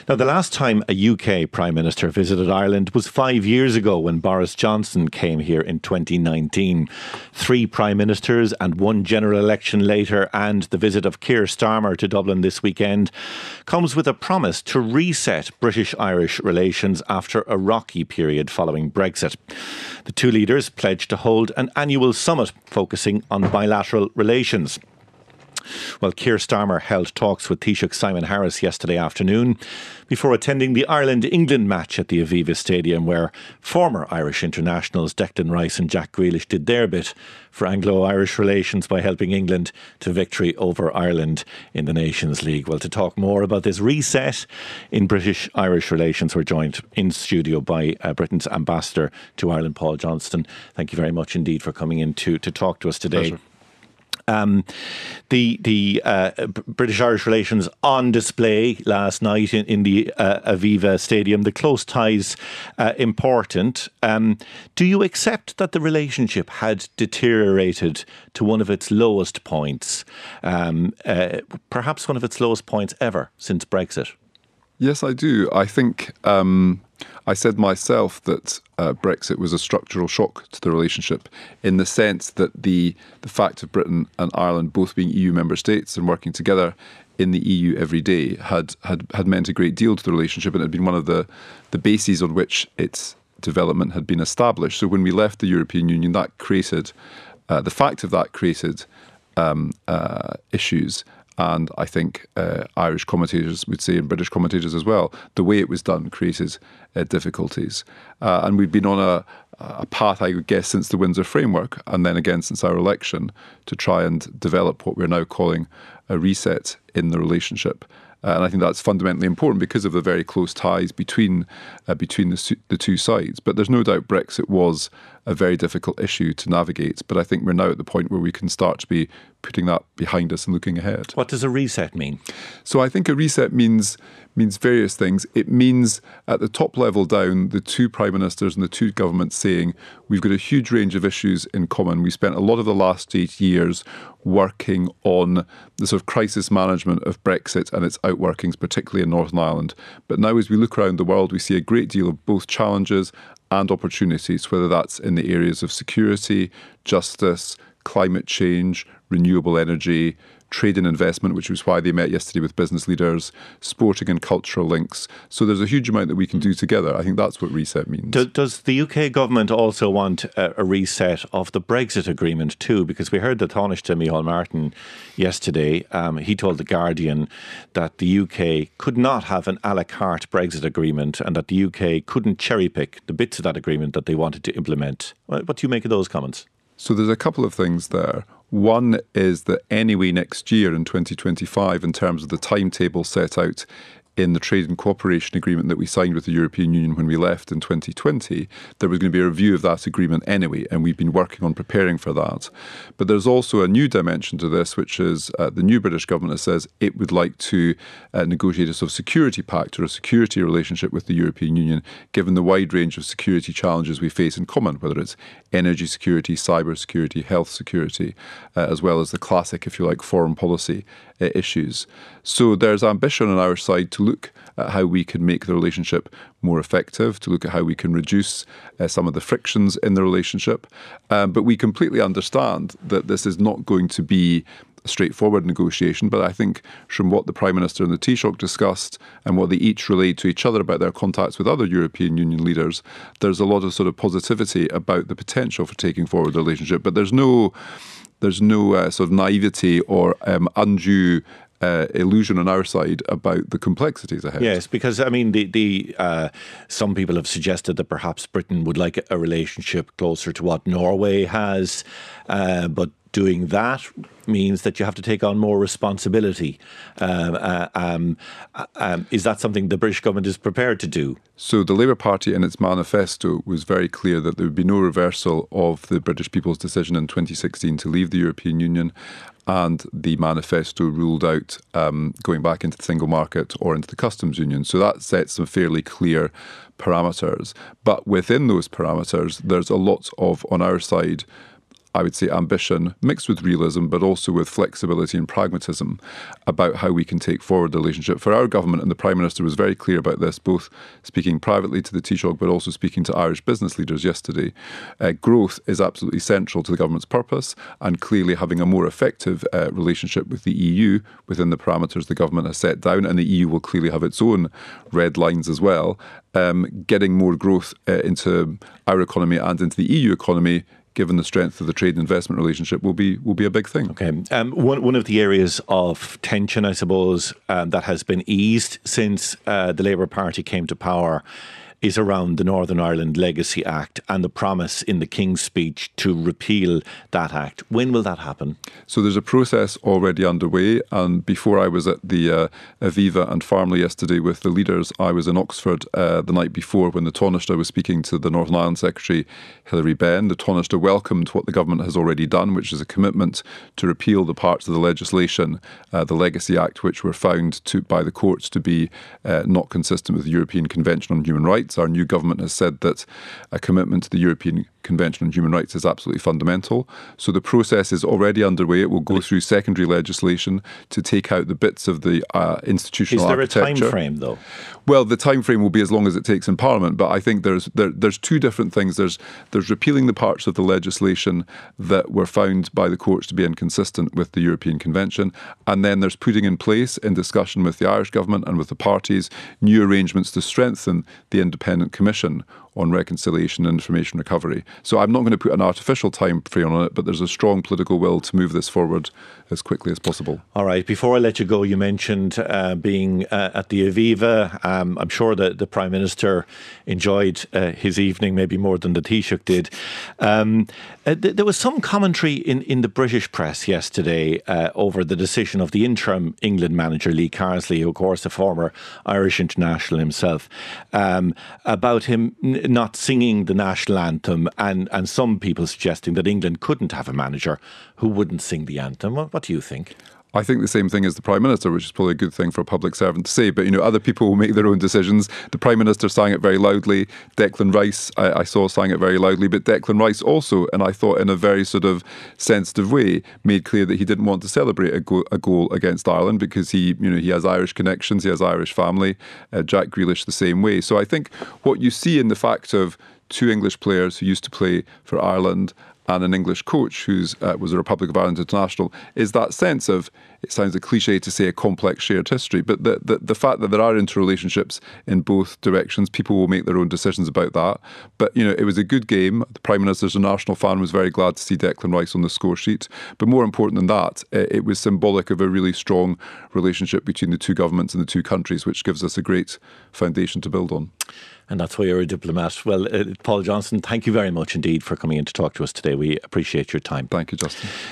Now, the last time a UK Prime Minister visited Ireland was 5 years ago when Boris Johnson came here in 2019. 3 Prime Ministers and 1 general election later, and the visit of Keir Starmer to Dublin this weekend comes with a promise to reset British-Irish relations after a rocky period following Brexit. The 2 leaders pledged to hold an annual summit focusing on bilateral relations. Well, Keir Starmer held talks with Taoiseach Simon Harris yesterday afternoon before attending the Ireland-England match at the Aviva Stadium, where former Irish internationals Declan Rice and Jack Grealish did their bit for Anglo-Irish relations by helping England to victory over Ireland in the Nations League. Well, to talk more about this reset in British-Irish relations, we're joined in studio by Britain's ambassador to Ireland, Paul Johnston. Thank you very much indeed for coming in to talk to us today. Pleasure. The British-Irish relations on display last night in the Aviva Stadium, the close ties important. Do you accept that the relationship had deteriorated to one of its lowest points, perhaps one of its lowest points ever since Brexit? Yes, I do. I think I said myself that Brexit was a structural shock to the relationship, in the sense that the fact of Britain and Ireland both being EU member states and working together in the EU every day had meant a great deal to the relationship, and it had been one of the bases on which its development had been established. So when we left the European Union, that created the fact of that created issues. And I think Irish commentators would say, and British commentators as well, the way it was done created difficulties. And we've been on a path, I would guess, since the Windsor Framework, and then again since our election, to try and develop what we're now calling a reset in the relationship. And I think that's fundamentally important because of the very close ties between the 2 sides. But there's no doubt Brexit was a very difficult issue to navigate. But I think we're now at the point where we can start to be putting that behind us and looking ahead. What does a reset mean? So I think a reset means various things. It means at the top level down, the 2 prime ministers and the 2 governments saying we've got a huge range of issues in common. We spent a lot of the last 8 years working on the sort of crisis management of Brexit and its outworkings, particularly in Northern Ireland. But now as we look around the world, we see a great deal of both challenges and opportunities, whether that's in the areas of security, justice, climate change, renewable energy, trade and investment, which was why they met yesterday with business leaders, sporting and cultural links. So there's a huge amount that we can do together. I think that's what reset means. Does the UK government also want a reset of the Brexit agreement too? Because we heard the Taoiseach Micheál Martin yesterday. He told The Guardian that the UK could not have an a la carte Brexit agreement, and that the UK couldn't cherry pick the bits of that agreement that they wanted to implement. What do you make of those comments? So there's a couple of things there. One is that anyway next year in 2025, in terms of the timetable set out in the trade and cooperation agreement that we signed with the European Union when we left in 2020, there was going to be a review of that agreement anyway, and we've been working on preparing for that. But there's also a new dimension to this, which is the new British government says it would like to negotiate a sort of security pact or a security relationship with the European Union, given the wide range of security challenges we face in common, whether it's energy security, cyber security, health security, as well as the classic, if you like, foreign policy issues. So there's ambition on our side to look at how we can make the relationship more effective, to look at how we can reduce some of the frictions in the relationship. But we completely understand that this is not going to be a straightforward negotiation. But I think from what the Prime Minister and the Taoiseach discussed and what they each relayed to each other about their contacts with other European Union leaders, there's a lot of sort of positivity about the potential for taking forward the relationship. But there's no sort of naivety or undue illusion on our side about the complexities ahead. Yes, because I mean, some people have suggested that perhaps Britain would like a relationship closer to what Norway has, but doing that means that you have to take on more responsibility. Is that something the British government is prepared to do? So the Labour Party in its manifesto was very clear that there would be no reversal of the British people's decision in 2016 to leave the European Union. And the manifesto ruled out going back into the single market or into the customs union. So that sets some fairly clear parameters. But within those parameters, there's a lot of, on our side, I would say, ambition mixed with realism, but also with flexibility and pragmatism about how we can take forward the relationship. For our government, and the Prime Minister was very clear about this, both speaking privately to the Taoiseach, but also speaking to Irish business leaders yesterday, growth is absolutely central to the government's purpose, and clearly having a more effective relationship with the EU within the parameters the government has set down, and the EU will clearly have its own red lines as well. Getting more growth into our economy and into the EU economy, given the strength of the trade and investment relationship, will be a big thing. Okay. One of the areas of tension, I suppose, that has been eased since the Labour Party came to power is around the Northern Ireland Legacy Act and the promise in the King's speech to repeal that act. When will that happen? So there's a process already underway, and before I was at the Aviva and Farmley yesterday with the leaders, I was in Oxford the night before when the Taoiseach was speaking to the Northern Ireland Secretary Hilary Benn. The Taoiseach welcomed what the government has already done, which is a commitment to repeal the parts of the legislation, the Legacy Act, which were found by the courts to be not consistent with the European Convention on Human Rights. Our new government has said that a commitment to the European Convention on Human Rights is absolutely fundamental. So the process is already underway. It will go through secondary legislation to take out the bits of the institutional architecture. Is there a time frame, though? Well, the time frame will be as long as it takes in Parliament, but I think there's two different things. There's repealing the parts of the legislation that were found by the courts to be inconsistent with the European Convention, and then there's putting in place, in discussion with the Irish government and with the parties, new arrangements to strengthen the Independent Commission on Reconciliation and Information Recovery. So I'm not going to put an artificial time frame on it, but there's a strong political will to move this forward as quickly as possible. All right. Before I let you go, you mentioned being at the Aviva. I'm sure that the Prime Minister enjoyed his evening, maybe more than the Taoiseach did. There was some commentary in the British press yesterday over the decision of the interim England manager, Lee Carsley, who, of course, a former Irish international himself, about him not singing the national anthem, and some people suggesting that England couldn't have a manager who wouldn't sing the anthem. What do you think? I think the same thing as the Prime Minister, which is probably a good thing for a public servant to say. But, other people will make their own decisions. The Prime Minister sang it very loudly. Declan Rice, I saw, sang it very loudly. But Declan Rice also, and I thought in a very sort of sensitive way, made clear that he didn't want to celebrate a goal against Ireland because he has Irish connections, he has Irish family. Jack Grealish the same way. So I think what you see in the fact of two English players who used to play for Ireland and an English coach who was a Republic of Ireland international is that sense of, it sounds a cliche to say, a complex shared history, but the fact that there are interrelationships in both directions, people will make their own decisions about that. But, it was a good game. The Prime Minister's an Arsenal fan, was very glad to see Declan Rice on the score sheet. But more important than that, it was symbolic of a really strong relationship between the two governments and the two countries, which gives us a great foundation to build on. And that's why you're a diplomat. Well, Paul Johnson, thank you very much indeed for coming in to talk to us today. We appreciate your time. Thank you, Justin.